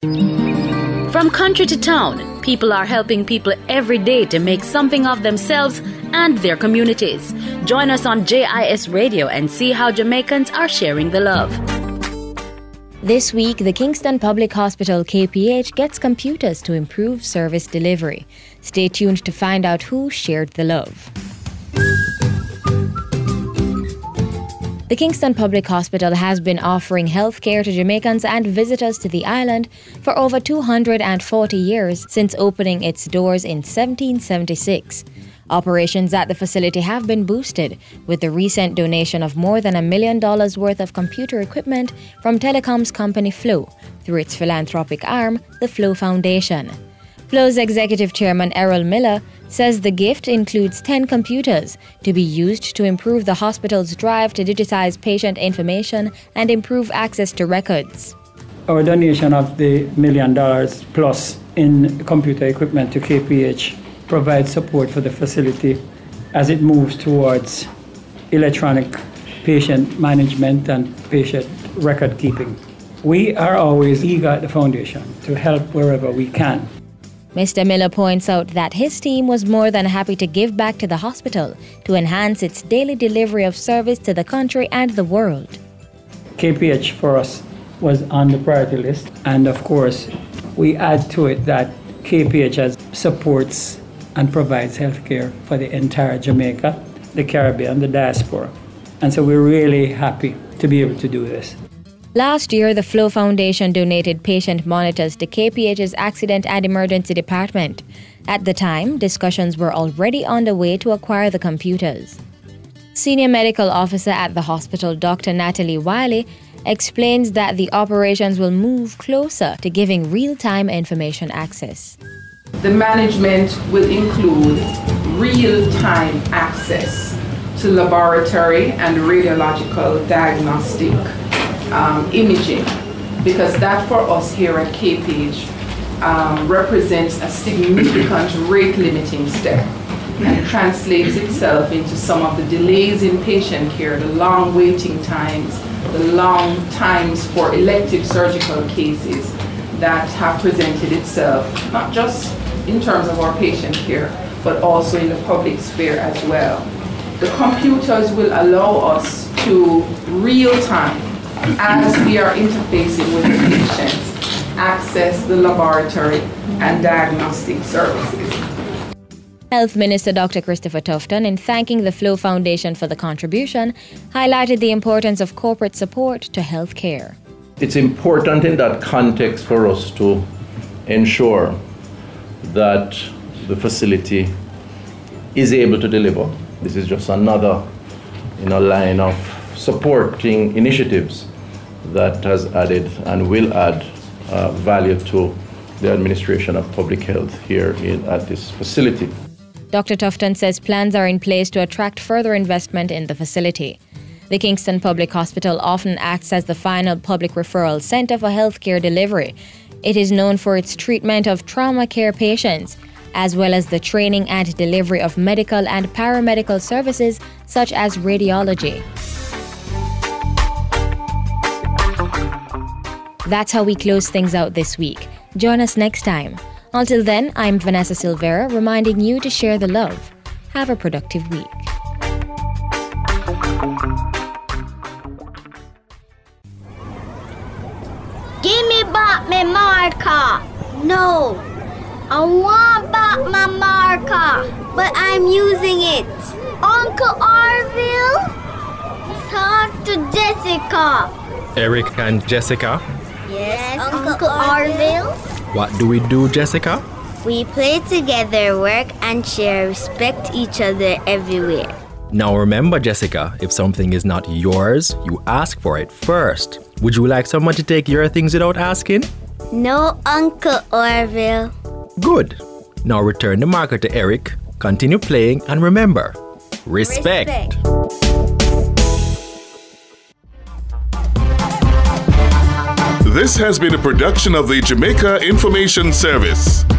From country to town, people are helping people every day to make something of themselves and their communities. Join us on JIS Radio and see how Jamaicans are sharing the love. This week, the Kingston Public Hospital KPH gets computers to improve service delivery. Stay tuned to find out who shared the love. The Kingston Public Hospital has been offering healthcare to Jamaicans and visitors to the island for over 240 years since opening its doors in 1776. Operations at the facility have been boosted with the recent donation of more than $1 million worth of computer equipment from telecoms company Flow through its philanthropic arm, the Flow Foundation. Flow's executive chairman Errol Miller says the gift includes 10 computers to be used to improve the hospital's drive to digitize patient information and improve access to records. Our donation of the $1 million plus in computer equipment to KPH provides support for the facility as it moves towards electronic patient management and patient record keeping. We are always eager at the foundation to help wherever we can. Mr. Miller points out that his team was more than happy to give back to the hospital to enhance its daily delivery of service to the country and the world. KPH for us was on the priority list, and of course, we add to it that KPH supports and provides healthcare for the entire Jamaica, the Caribbean, the diaspora. And so we're really happy to be able to do this. Last year, the Flow Foundation donated patient monitors to KPH's Accident and Emergency Department. At the time, discussions were already underway to acquire the computers. Senior Medical Officer at the hospital, Dr. Natalie Wiley, explains that the operations will move closer to giving real-time information access. The management will include real-time access to laboratory and radiological diagnostic imaging, because that for us here at KPH represents a significant rate limiting step and translates itself into some of the delays in patient care, the long waiting times, the long times for elective surgical cases that have presented itself, not just in terms of our patient care, but also in the public sphere as well. The computers will allow us to real time, as we are interfacing with the patients, access the laboratory and diagnostic services. Health Minister Dr. Christopher Tufton, in thanking the Flow Foundation for the contribution, highlighted the importance of corporate support to health care. It's important in that context for us to ensure that the facility is able to deliver. This is just another line of supporting initiatives that has added and will add value to the administration of public health here at this facility. Dr. Tufton says plans are in place to attract further investment in the facility. The Kingston Public Hospital often acts as the final public referral centre for healthcare delivery. It is known for its treatment of trauma care patients, as well as the training and delivery of medical and paramedical services such as radiology. That's how we close things out this week. Join us next time. Until then, I'm Vanessa Silvera, reminding you to share the love. Have a productive week. Give me back my marker. No, I want back my marker, but I'm using it. Uncle Arville, talk to Jessica. Eric and Jessica? Yes, Uncle Arville. What do we do, Jessica? We play together, work, and share, respect each other everywhere. Now remember, Jessica, if something is not yours, you ask for it first. Would you like someone to take your things without asking? No, Uncle Orville. Good. Now return the marker to Eric, continue playing, and remember, respect. This has been a production of the Jamaica Information Service.